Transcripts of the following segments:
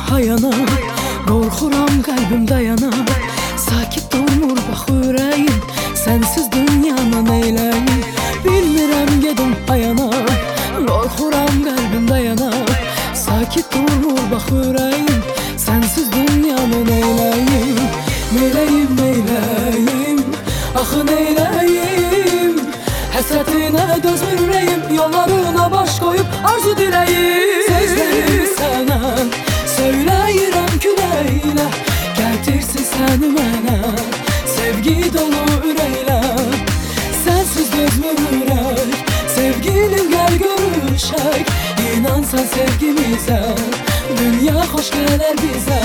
hayana, qorxuram qəlbim dayana. Sakit durmur bax ürəyim, sənsiz dünyanı neyləyim. Bilmirəm gedim hayana, qorxuram qəlbim dayana. Sakit durmur bax ürəyim, sənsiz dünyanı neyləyim. Neyləyim, neyləyim, axı neyləyim. Həsrətinə dözmür ürəyim, yollarına baş qoyub arzu diləyim. Sözlərimi sənə söyləyirəm küləklə, gətirsin səni mənə sevgi dolu ürəklə. Sənsiz dözmür ürək, sevgilim gəl görüşək. İnansan sevgimizə, dünya xoş gələr bizə.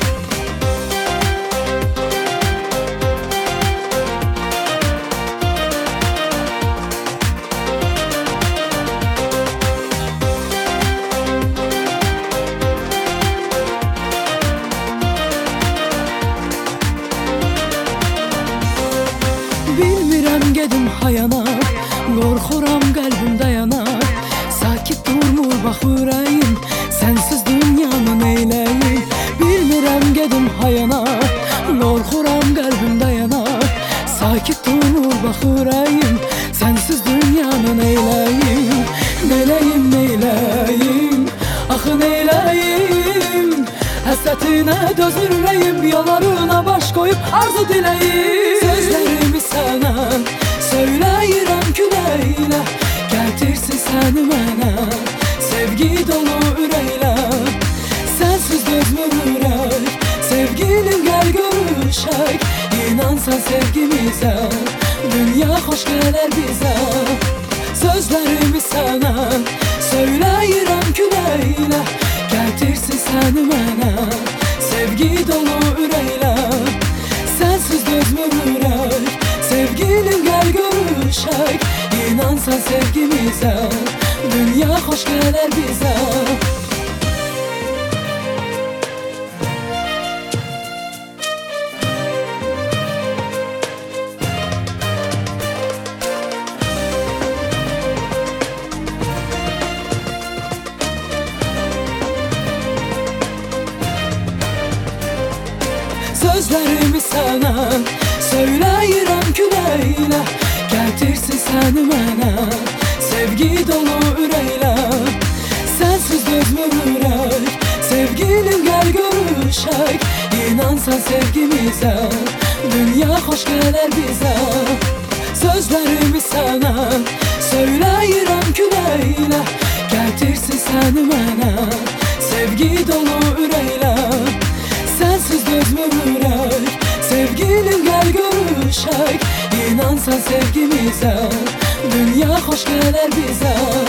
Bilmirəm gedim hayana, qorxuram qəlbim dayanar. Sakit durmur bax ürəyim, sənsiz dünyanı neyləyim. Bilmirəm gedim hayana, qorxuram qəlbim dayanar. Sakit durmur bax ürəyim, sənsiz dünyanı neyləyim. Neyləyim, neyləyim, axı neyləyim. Həsrətinə dözmür ürəyim, yollarına baş qoyub arzu diləyim. Sözlərimi sənə söyləyirəm küləklə, gətirsin səni mənə sevgi dolu ürəklə. Sənsiz dözmür ürək, sevgilim gəl görüşək. İnansan sevgimizə, dünya xoş gələr bizə. Sözlərimi sənə söyləyirəm küləklə, gətirsin səni mənə sevgi dolu ürəklə. Sənsiz dözmür ürək, sevgilim gəl görüşək. İnansan sevgimizə, dünya xoş gələr bizə. Sözlərimi sənə söyləyirəm küləklə, gətirsin səni mənə sevgi dolu ürəklə. Sənsiz dözmür ürək, sevgilim gəl görüşək. İnansan sevgimizə, dünya xoş gələr bizə. Sözlərimi sənə söyləyirəm küləklə, gətirsin səni mənə sevgi dolu ürəklə. Sənsiz dözmür ürək, sevgilim gəl görüşək. İnansan sevgimizə, dünya xoş gələr bizə.